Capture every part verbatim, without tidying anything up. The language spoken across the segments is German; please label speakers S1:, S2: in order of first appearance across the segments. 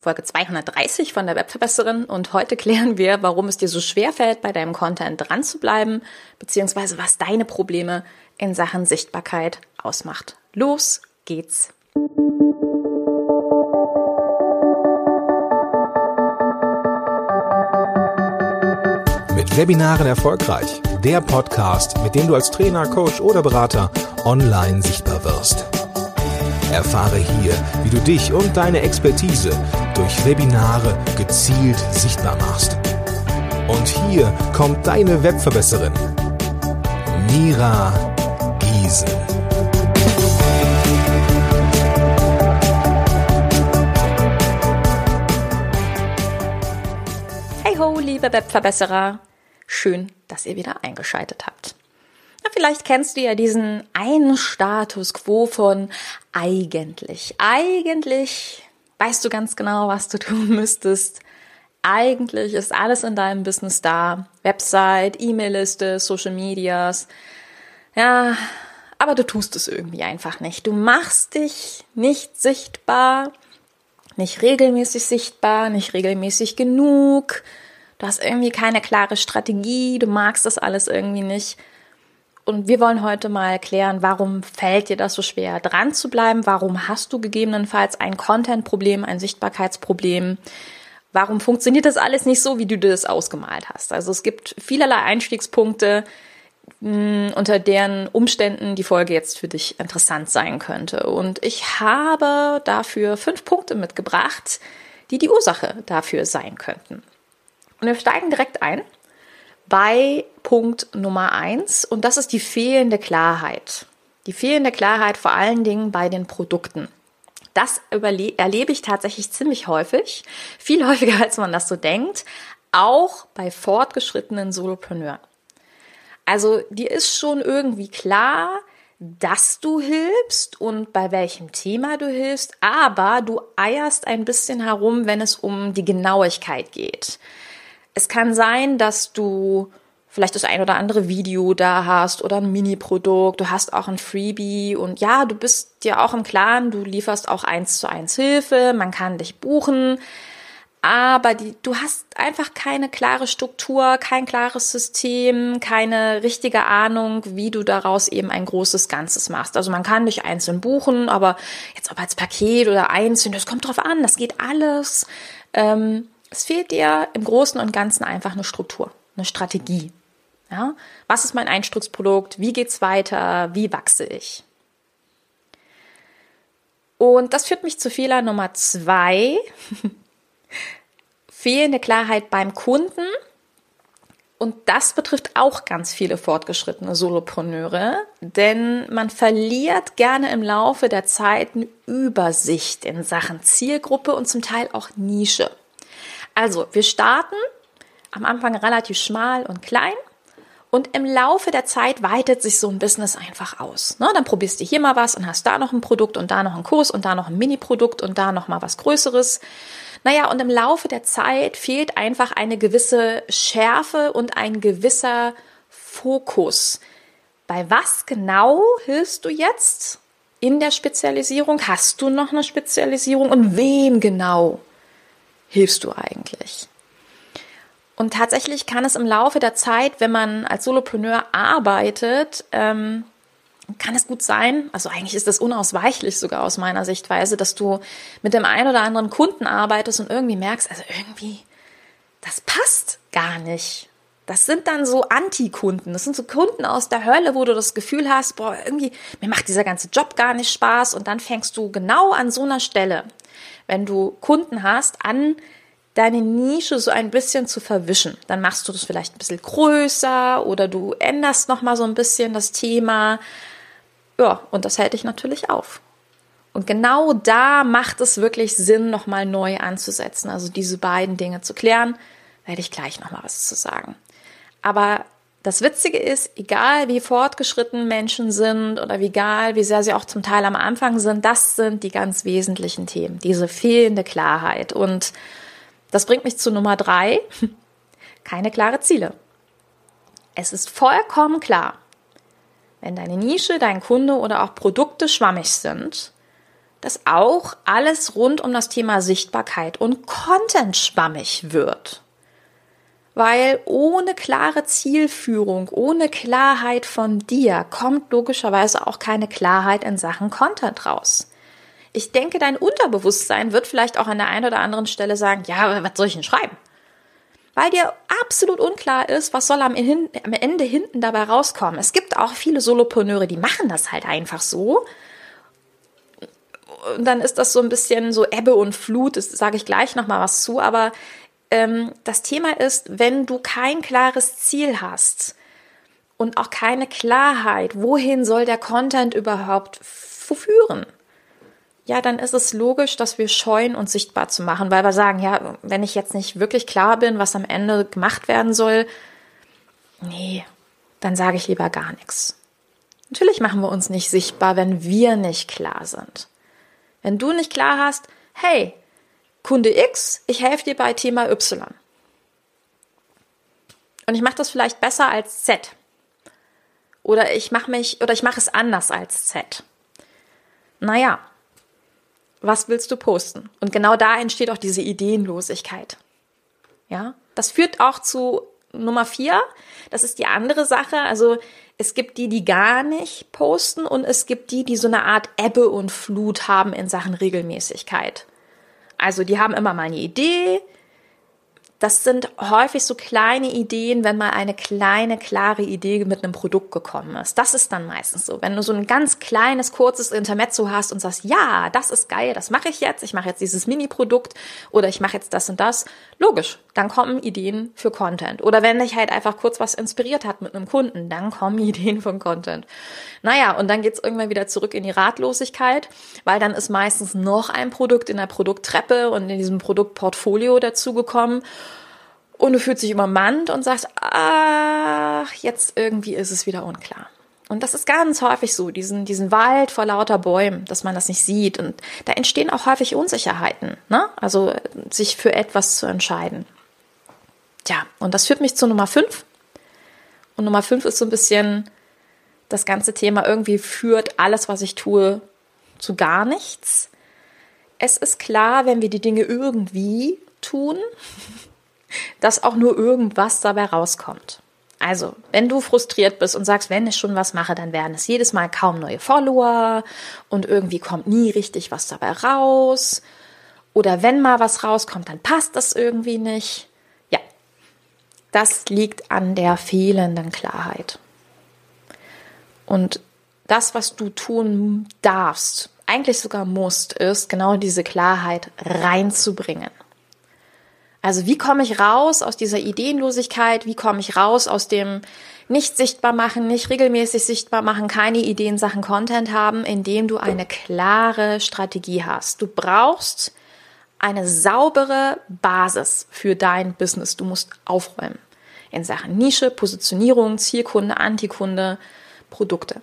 S1: Folge zweihundertdreißig von der Webverbesserin und heute klären wir, warum es dir so schwer fällt, bei deinem Content dran zu bleiben, beziehungsweise was deine Probleme in Sachen Sichtbarkeit ausmacht. Los geht's!
S2: Mit Webinaren erfolgreich. Der Podcast, mit dem du als Trainer, Coach oder Berater online sichtbar wirst. Erfahre hier, wie du dich und deine Expertise durch Webinare gezielt sichtbar machst. Und hier kommt deine Webverbesserin, Mira Giesen.
S1: Hey ho, liebe Webverbesserer! Schön, dass ihr wieder eingeschaltet habt. Na, vielleicht kennst du ja diesen einen Status quo von eigentlich. Eigentlich weißt du ganz genau, was du tun müsstest. Eigentlich ist alles in deinem Business da. Website, E-Mail-Liste, Social Medias. Ja, aber du tust es irgendwie einfach nicht. Du machst dich nicht sichtbar, nicht regelmäßig sichtbar, nicht regelmäßig genug. Du hast irgendwie keine klare Strategie, du magst das alles irgendwie nicht. Und wir wollen heute mal klären, warum fällt dir das so schwer, dran zu bleiben? Warum hast du gegebenenfalls ein Content-Problem, ein Sichtbarkeitsproblem? Warum funktioniert das alles nicht so, wie du dir das ausgemalt hast? Also es gibt vielerlei Einstiegspunkte, mh, unter deren Umständen die Folge jetzt für dich interessant sein könnte. Und ich habe dafür fünf Punkte mitgebracht, die die Ursache dafür sein könnten. Und wir steigen direkt ein bei Punkt Nummer eins und das ist die fehlende Klarheit. Die fehlende Klarheit vor allen Dingen bei den Produkten. Das überle- erlebe ich tatsächlich ziemlich häufig, viel häufiger als man das so denkt, auch bei fortgeschrittenen Solopreneuren. Also dir ist schon irgendwie klar, dass du hilfst und bei welchem Thema du hilfst, aber du eierst ein bisschen herum, wenn es um die Genauigkeit geht. Es kann sein, dass du vielleicht das ein oder andere Video da hast oder ein Mini-Produkt, du hast auch ein Freebie und ja, du bist dir auch im Klaren, du lieferst auch eins zu eins Hilfe, man kann dich buchen, aber die, du hast einfach keine klare Struktur, kein klares System, keine richtige Ahnung, wie du daraus eben ein großes Ganzes machst. Also man kann dich einzeln buchen, aber jetzt ob als Paket oder einzeln, das kommt drauf an, das geht alles. Ähm, Es fehlt dir im Großen und Ganzen einfach eine Struktur, eine Strategie. Ja? Was ist mein Einstiegsprodukt? Wie geht's weiter? Wie wachse ich? Und das führt mich zu Fehler Nummer zwei. Fehlende Klarheit beim Kunden. Und das betrifft auch ganz viele fortgeschrittene Solopreneure, denn man verliert gerne im Laufe der Zeit eine Übersicht in Sachen Zielgruppe und zum Teil auch Nische. Also, wir starten am Anfang relativ schmal und klein und im Laufe der Zeit weitet sich so ein Business einfach aus. Ne? Dann probierst du hier mal was und hast da noch ein Produkt und da noch einen Kurs und da noch ein Mini-Produkt und da noch mal was Größeres. Naja, und im Laufe der Zeit fehlt einfach eine gewisse Schärfe und ein gewisser Fokus. Bei was genau hilfst du jetzt in der Spezialisierung? Hast du noch eine Spezialisierung und wem genau hilfst du eigentlich? Und tatsächlich kann es im Laufe der Zeit, wenn man als Solopreneur arbeitet, ähm, kann es gut sein, also eigentlich ist das unausweichlich sogar aus meiner Sichtweise, dass du mit dem einen oder anderen Kunden arbeitest und irgendwie merkst, also irgendwie, das passt gar nicht. Das sind dann so Anti-Kunden, das sind so Kunden aus der Hölle, wo du das Gefühl hast, boah, irgendwie, mir macht dieser ganze Job gar nicht Spaß und dann fängst du genau an so einer Stelle, wenn du Kunden hast, an deine Nische so ein bisschen zu verwischen. Dann machst du das vielleicht ein bisschen größer oder du änderst nochmal so ein bisschen das Thema. Ja, und das hält dich natürlich auf. Und genau da macht es wirklich Sinn, nochmal neu anzusetzen. Also diese beiden Dinge zu klären, werde ich gleich nochmal was zu sagen. Aber das Witzige ist, egal wie fortgeschritten Menschen sind oder wie egal, wie sehr sie auch zum Teil am Anfang sind, das sind die ganz wesentlichen Themen, diese fehlende Klarheit. Und das bringt mich zu Nummer drei, keine klare Ziele. Es ist vollkommen klar, wenn deine Nische, dein Kunde oder auch Produkte schwammig sind, dass auch alles rund um das Thema Sichtbarkeit und Content schwammig wird. Weil ohne klare Zielführung, ohne Klarheit von dir kommt logischerweise auch keine Klarheit in Sachen Content raus. Ich denke, dein Unterbewusstsein wird vielleicht auch an der einen oder anderen Stelle sagen, ja, was soll ich denn schreiben? Weil dir absolut unklar ist, was soll am Ende hinten dabei rauskommen. Es gibt auch viele Solopreneure, die machen das halt einfach so. Und dann ist das so ein bisschen so Ebbe und Flut, das sage ich gleich nochmal was zu, aber ähm, das Thema ist, wenn du kein klares Ziel hast und auch keine Klarheit, wohin soll der Content überhaupt führen, ja, dann ist es logisch, dass wir scheuen, uns sichtbar zu machen, weil wir sagen, ja, wenn ich jetzt nicht wirklich klar bin, was am Ende gemacht werden soll, nee, dann sage ich lieber gar nichts. Natürlich machen wir uns nicht sichtbar, wenn wir nicht klar sind. Wenn du nicht klar hast, hey, Kunde X, ich helfe dir bei Thema Y. Und ich mache das vielleicht besser als Z. Oder ich mache mich, oder ich mache es anders als Z. Naja, was willst du posten? Und genau da entsteht auch diese Ideenlosigkeit. Ja, das führt auch zu Nummer vier. Das ist die andere Sache. Also es gibt die, die gar nicht posten und es gibt die, die so eine Art Ebbe und Flut haben in Sachen Regelmäßigkeit. Also die haben immer mal eine Idee. Das sind häufig so kleine Ideen, wenn mal eine kleine, klare Idee mit einem Produkt gekommen ist. Das ist dann meistens so. Wenn du so ein ganz kleines, kurzes Intermezzo hast und sagst, ja, das ist geil, das mache ich jetzt. Ich mache jetzt dieses Mini-Produkt oder ich mache jetzt das und das. Logisch, dann kommen Ideen für Content. Oder wenn dich halt einfach kurz was inspiriert hat mit einem Kunden, dann kommen Ideen von Content. Naja, und dann geht's irgendwann wieder zurück in die Ratlosigkeit, weil dann ist meistens noch ein Produkt in der Produkttreppe und in diesem Produktportfolio dazugekommen. Und du fühlst dich übermannt und sagst, ach, jetzt irgendwie ist es wieder unklar. Und das ist ganz häufig so, diesen, diesen Wald vor lauter Bäumen, dass man das nicht sieht. Und da entstehen auch häufig Unsicherheiten, ne? Also sich für etwas zu entscheiden. Tja, und das führt mich zu Nummer fünf. Und Nummer fünf ist so ein bisschen das ganze Thema, irgendwie führt alles, was ich tue, zu gar nichts. Es ist klar, wenn wir die Dinge irgendwie tun, dass auch nur irgendwas dabei rauskommt. Also, wenn du frustriert bist und sagst, wenn ich schon was mache, dann werden es jedes Mal kaum neue Follower und irgendwie kommt nie richtig was dabei raus. Oder wenn mal was rauskommt, dann passt das irgendwie nicht. Ja, das liegt an der fehlenden Klarheit. Und das, was du tun darfst, eigentlich sogar musst, ist genau diese Klarheit reinzubringen. Also wie komme ich raus aus dieser Ideenlosigkeit? Wie komme ich raus aus dem nicht sichtbar machen, nicht regelmäßig sichtbar machen, keine Ideen, Sachen Content haben, indem du eine klare Strategie hast. Du brauchst eine saubere Basis für dein Business. Du musst aufräumen in Sachen Nische, Positionierung, Zielkunde, Antikunde, Produkte.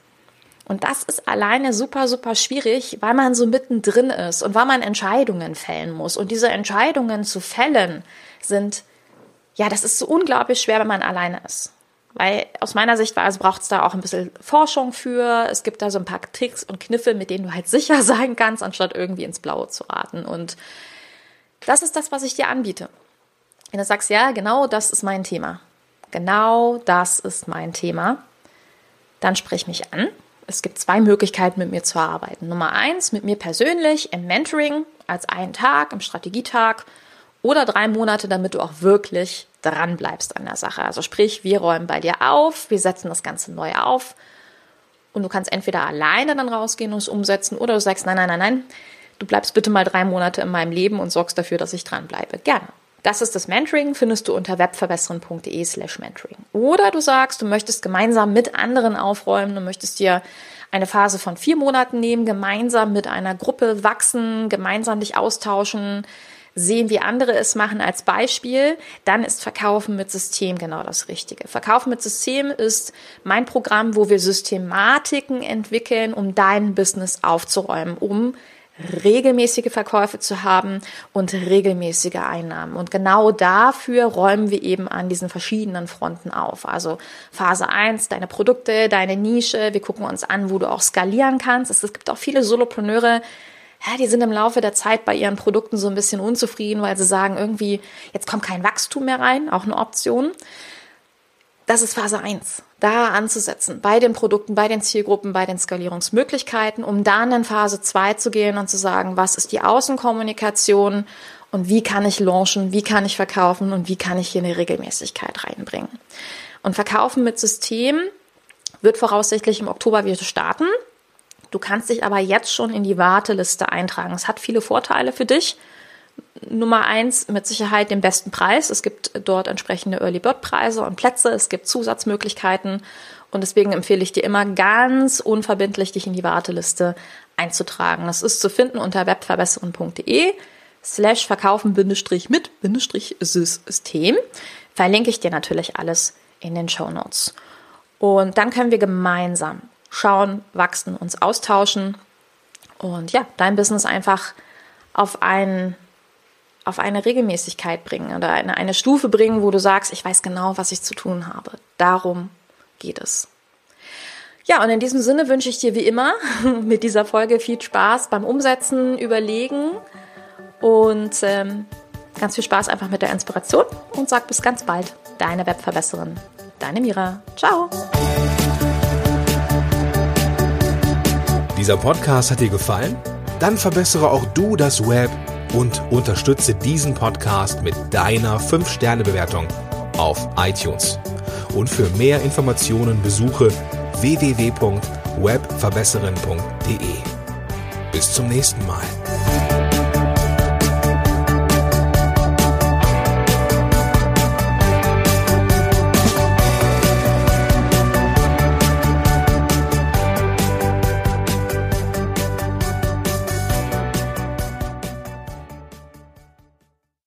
S1: Und das ist alleine super, super schwierig, weil man so mittendrin ist und weil man Entscheidungen fällen muss. Und diese Entscheidungen zu fällen sind, ja, das ist so unglaublich schwer, wenn man alleine ist. Weil aus meiner Sichtweise braucht es da auch ein bisschen Forschung für. Es gibt da so ein paar Tricks und Kniffe, mit denen du halt sicher sein kannst, anstatt irgendwie ins Blaue zu raten. Und das ist das, was ich dir anbiete. Wenn du sagst, ja, genau das ist mein Thema. Genau das ist mein Thema. Dann sprich mich an. Es gibt zwei Möglichkeiten, mit mir zu arbeiten. Nummer eins, mit mir persönlich im Mentoring als einen Tag, im Strategietag oder drei Monate, damit du auch wirklich dran bleibst an der Sache. Also sprich, wir räumen bei dir auf, wir setzen das Ganze neu auf und du kannst entweder alleine dann rausgehen und es umsetzen oder du sagst, nein, nein, nein, nein, du bleibst bitte mal drei Monate in meinem Leben und sorgst dafür, dass ich dran bleibe. Gerne. Das ist das Mentoring, findest du unter webverbessern.de slash mentoring. Oder du sagst, du möchtest gemeinsam mit anderen aufräumen, du möchtest dir eine Phase von vier Monaten nehmen, gemeinsam mit einer Gruppe wachsen, gemeinsam dich austauschen, sehen, wie andere es machen als Beispiel, dann ist Verkaufen mit System genau das Richtige. Verkaufen mit System ist mein Programm, wo wir Systematiken entwickeln, um dein Business aufzuräumen, um regelmäßige Verkäufe zu haben und regelmäßige Einnahmen. Und genau dafür räumen wir eben an diesen verschiedenen Fronten auf. Also Phase eins, deine Produkte, deine Nische. Wir gucken uns an, wo du auch skalieren kannst. Es gibt auch viele Solopreneure, ja, die sind im Laufe der Zeit bei ihren Produkten so ein bisschen unzufrieden, weil sie sagen, irgendwie, jetzt kommt kein Wachstum mehr rein, auch eine Option. Das ist Phase eins, da anzusetzen, bei den Produkten, bei den Zielgruppen, bei den Skalierungsmöglichkeiten, um dann in Phase zwei zu gehen und zu sagen, was ist die Außenkommunikation und wie kann ich launchen, wie kann ich verkaufen und wie kann ich hier eine Regelmäßigkeit reinbringen. Und Verkaufen mit System wird voraussichtlich im Oktober wieder starten. Du kannst dich aber jetzt schon in die Warteliste eintragen. Es hat viele Vorteile für dich. Nummer eins, mit Sicherheit den besten Preis. Es gibt dort entsprechende Early Bird Preise und Plätze. Es gibt Zusatzmöglichkeiten. Und deswegen empfehle ich dir immer ganz unverbindlich, dich in die Warteliste einzutragen. Das ist zu finden unter webverbesseren.de slash verkaufen Bindestrich mit Bindestrich System. Verlinke ich dir natürlich alles in den Shownotes. Und dann können wir gemeinsam schauen, wachsen, uns austauschen und ja, dein Business einfach auf einen auf eine Regelmäßigkeit bringen oder eine, eine Stufe bringen, wo du sagst, ich weiß genau, was ich zu tun habe. Darum geht es. Ja, und in diesem Sinne wünsche ich dir wie immer mit dieser Folge viel Spaß beim Umsetzen, Überlegen und ähm, ganz viel Spaß einfach mit der Inspiration und sag bis ganz bald. Deine Webverbesserin, deine Mira. Ciao.
S2: Dieser Podcast hat dir gefallen? Dann verbessere auch du das Web und unterstütze diesen Podcast mit deiner fünf Sterne Bewertung auf iTunes. Und für mehr Informationen besuche w w w punkt webverbesseren punkt de. Bis zum nächsten Mal.